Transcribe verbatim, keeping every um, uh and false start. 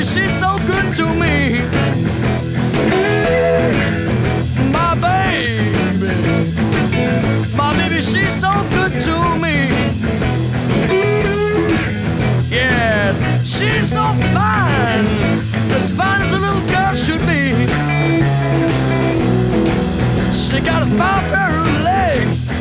she's so good to me. My baby, my baby, she's so good to me. Yes, she's so fine, as fine as a little girl should be. She got a fine pair of legs